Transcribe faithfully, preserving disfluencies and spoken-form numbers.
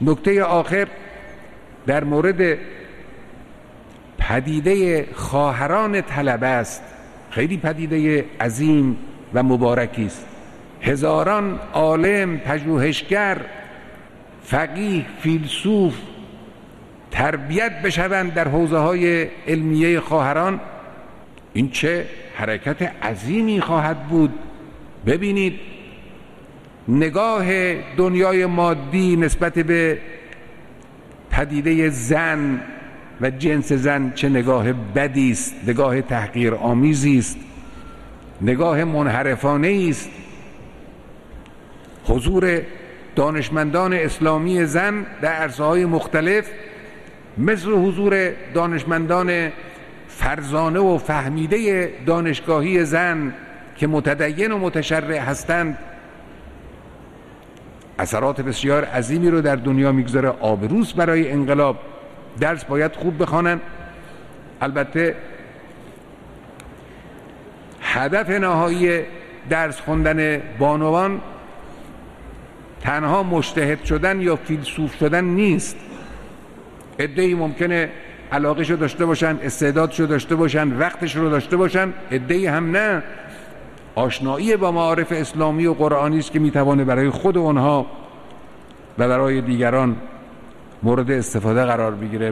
نکته آخر در مورد پدیده خواهران طلبه است. خیلی پدیده عظیم و مبارکی است. هزاران عالم، پژوهشگر، فقیه، فیلسوف تربیت بشوند در حوزه‌های علمیه خواهران. این چه حرکت عظیمی خواهد بود. ببینید نگاه دنیای مادی نسبت به پدیده زن و جنس زن چه نگاه بدی است، نگاه تحقیر آمیزی است، نگاه منحرفانه است. حضور دانشمندان اسلامی زن در عرصه‌های مختلف مثل حضور دانشمندان فرزانه و فهمیده دانشگاهی زن که متدین و متشرع هستند اثرات بسیار عظیمی رو در دنیا میگذاره. آبروست برای انقلاب. درس باید خوب بخوانن. البته هدف نهایی درس خوندن بانوان تنها مجتهد شدن یا فیلسوف شدن نیست. عده‌ای ممکنه علاقه‌شو داشته باشن، استعدادشو داشته باشن، وقتش رو داشته باشن، عده‌ای هم نه. آشنایی با معارف اسلامی و قرآنی است که میتوانه برای خود اونها و برای دیگران مورد استفاده قرار بگیره.